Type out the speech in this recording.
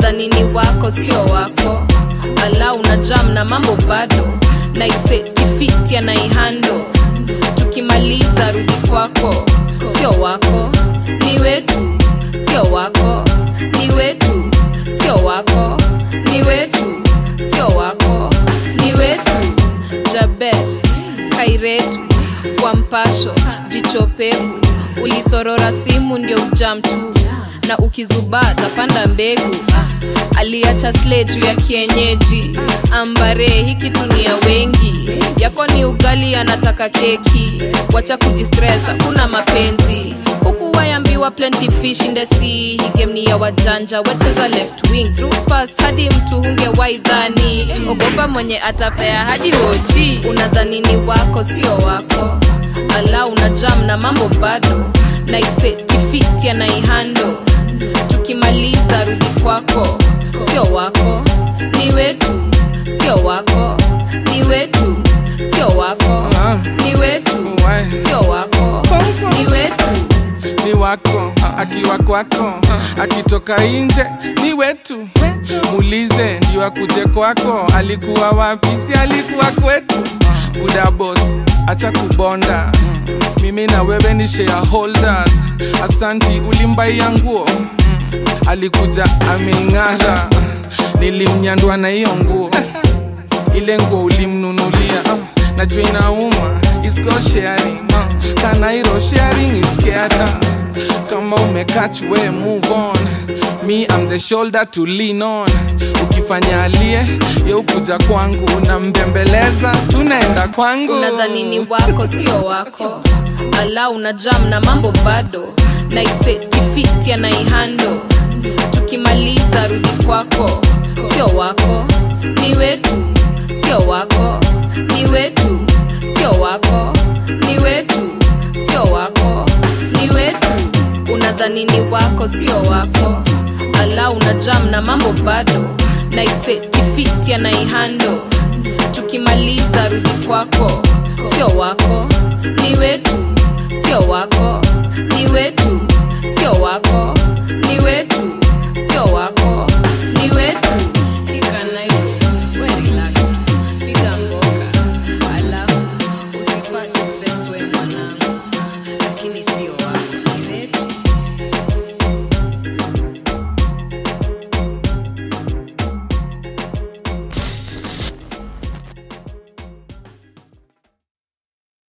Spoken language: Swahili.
Unadhani ni wako sio wako, ala una jam na mambo bado, na isetifiti ya naihando. Tukimaliza rudi kwako, sio wako ni wetu, sio wako ni wetu, sio wako ni wetu, sio wako ni wetu. Jabe Kairetu kwa mpasho jichopevu, ulisorora simu ndio ujam tu, na ukizubaa tapanda mbegu. Aliacha slate ya kienyeji, ambare hiki tunia wengi, yako ni ugali anataka keki. Wacha kujistress, kuna mapenzi huku wayambiwa plenty fish in the sea. Hii game ni ya wajanja, wacheza left wing through pass hadi mtu hunge waidhani. Ogopa mwenye atapea hadi oji. Unadhani ni wako sio wako, ala una jam na mambo bado, na isetifiti ya naihando. Tukimaliza rudi kwako, sio wako ni wetu, sio wako ni wetu, sio wako ni wetu, sio wako ni wetu. Ni wako akiwa kwako, akitoka nje ni wetu. Muulize ndio akuje kwako, alikuwa wapi? Si alikuwa kwetu. Buda boss acha kubonda, mimi na wewe ni shareholders. Asanti ulimbai nguo, alikuja ameng'ara, nilimnyandwa na hiyo nguo. Ile nguo ulimnunulia, najua inauma, it's go sharing. Kana hiro sharing is scared. Kama umekatch we move on, me I'm the shoulder to lean on. Ukifanya alie ye ukuja kwangu, unambembeleza tunaenda kwangu. Unadhani ni wako sio wako, ala una jam na mambo bado, na isetifiti ya naihando. Tukimaliza rudi kwako, sio wako ni wetu, sio wako ni wetu, sio wako ni wetu, sio wako ni wetu. Unadhani ni wako sio wako, ala una jam na mambo bado, na isetifiti ya naihando. Tukimaliza rudi kwako,